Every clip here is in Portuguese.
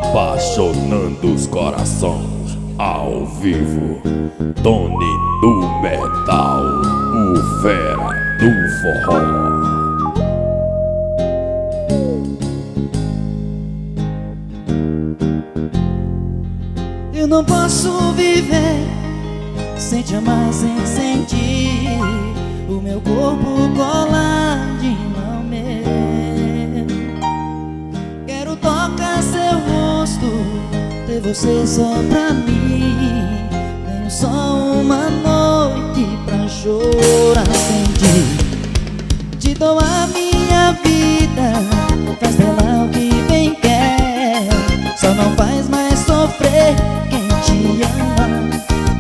apaixonando os corações ao vivo. Tony do metal, o fera do forró. Eu não posso viver sem te amar, sem sentir o meu corpo colar de mão meu. Quero tocar seu rosto, ter você só pra mim. Tenho só uma noite pra chorar sem ti. Te dou a minha vida, faz dela o que bem quer. Só não faz mais sofrer quem te ama.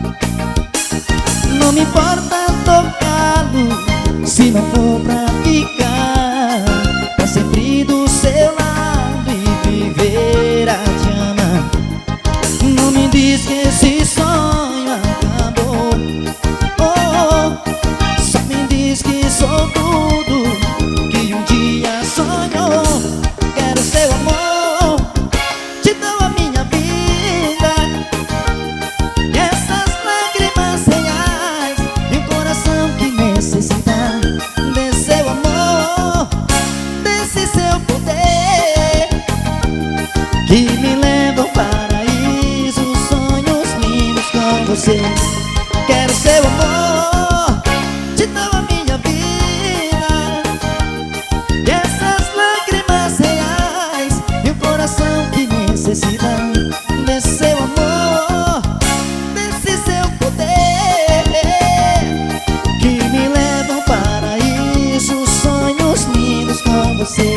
Não me importa tocá-lo, se não for pra ficar pra sempre do seu lado e viver a te amar. Não me diz que esse sonho acabou, oh, oh. Só me diz que sou tudo que um dia sonhou. Quero seu amor, te dou a minha vida, e essas lágrimas reais, e um coração que necessita desse seu amor, desse seu poder, que me leva ao paraíso, sonhos lindos com você. Quero seu amor, te dou a minha vida, e essas lágrimas reais, e um coração que necessita desse seu amor, desse seu poder, que me levam ao paraíso, sonhos lindos com você.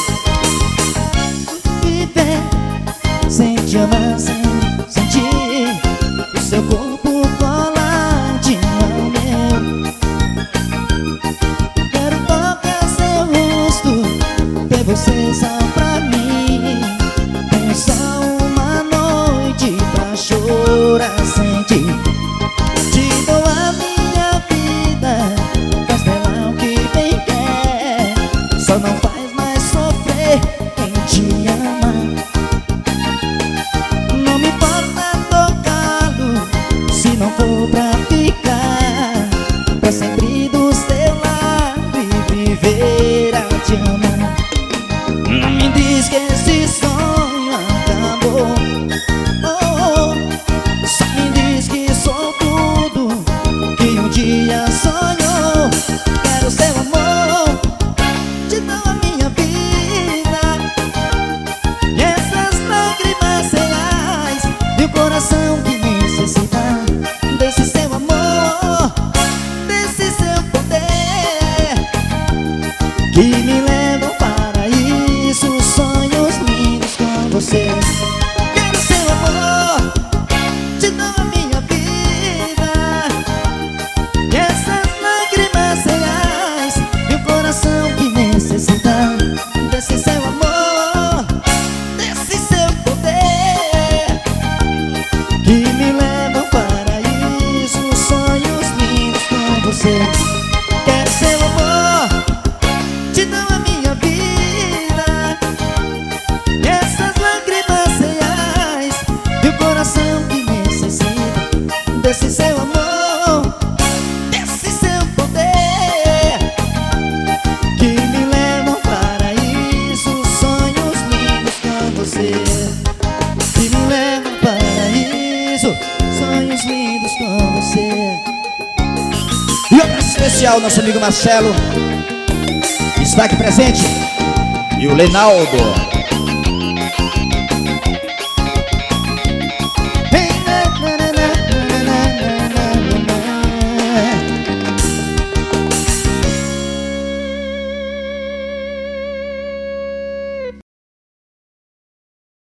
Viver sem te amar, sem sentir o seu corpo colar de mão meu. Quero tocar seu rosto, ter você só pra mim. Tenho só uma noite pra chorar sem ti. Te dou a minha vida, faz dela o que bem quer. Só não faz mais sofrer quem te ama. Não me importa tocá-lo, se não for pra ficar pra sempre do seu lado e viver a te amar. Não me diz que esse sonho acabou, oh, oh. Só me diz que sou tudo que um dia sonhou. Quero seu amor, te dou a minha vida, e essas lágrimas reais, e o coração que necessita desse seu amor, desse seu poder, que me leva ao paraíso, sonhos lindos com você. Quero seu amor, te dou a minha vida, e essas lágrimas reais, e o coração que necessita desse seu amor, desse seu poder, que me leva ao paraíso, sonhos lindos com você. Quero seu amor, te dou a minha vida, e essas lágrimas reais, e o coração que necessita desse seu amor, desse seu poder, que me leva ao paraíso, sonhos lindos com você. Que me leva ao paraíso, sonhos lindos com você. E outra especial, nosso amigo Marcelo está aqui presente, e o Lenaldo.